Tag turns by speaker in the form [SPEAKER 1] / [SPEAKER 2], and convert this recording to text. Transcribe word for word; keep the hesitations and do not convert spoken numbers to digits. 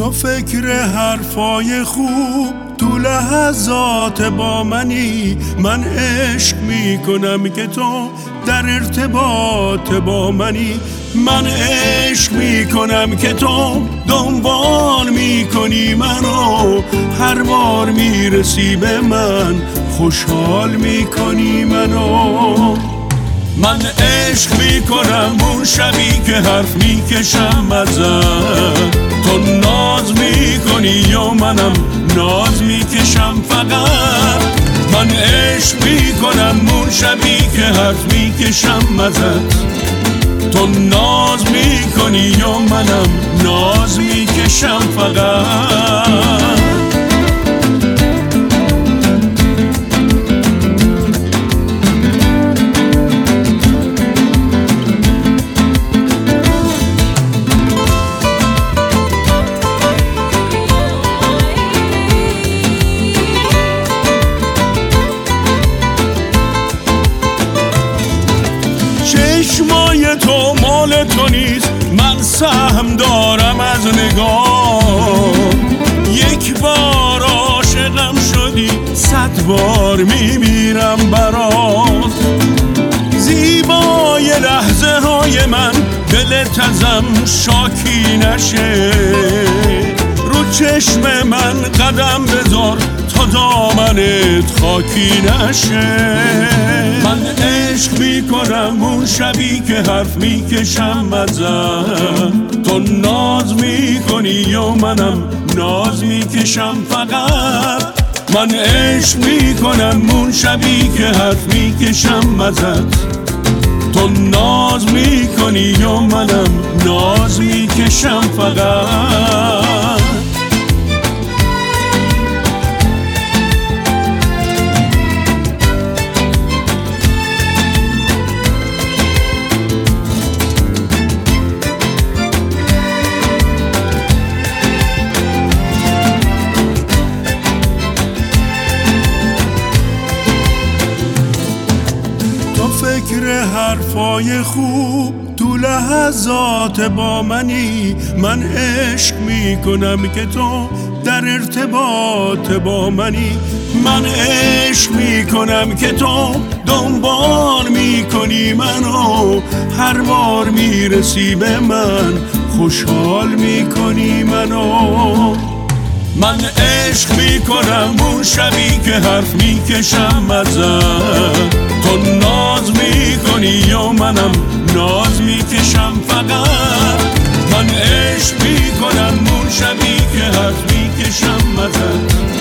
[SPEAKER 1] تو فکر حرفای خوب تو لحظات با منی. من عشق میکنم که تو در ارتباط با منی. من عشق میکنم که تو دنبال میکنی منو. هر بار میرسی به من خوشحال میکنی منو. من عشق میکنم اون شبی که حرف میکشم ازت. تو ناز میکنی یا منم ناز میکشم فقط. من عشق میکنم اون شبی که حرف میکشم ازت. تو ناز میکنی یا منم ناز میکشم فقط. چشمای تو مال تو نیست، من سهم دارم از نگاه. یک بار عاشقم شدی صد بار میمیرم برات. زیبای لحظه های من دلت ازم شاکی نشه. رو چشم من قدم بذار تا دامنت خاکی نشه. من عشق میکنم اون شبی که حرف میکشم ازت. تو ناز میکنی یا منم ناز میکشم فقط. من عشق میکنم اون شبی که حرف میکشم ازت. تو ناز میکنی یا منم ناز میکشم فقط. فکر حرفای خوب تو لحظات با منی. من عشق میکنم که تو در ارتباط با منی. من عشق میکنم که تو دنبال میکنی منو. هر بار میرسی به من خوشحال میکنی منو. من عشق میکنم اون شبی که حرف میکشم ازت. تو ناز میکنی یا منم ناز میکشم فقط. من عشق میکنم اون شبی که حرف میکشم ازت.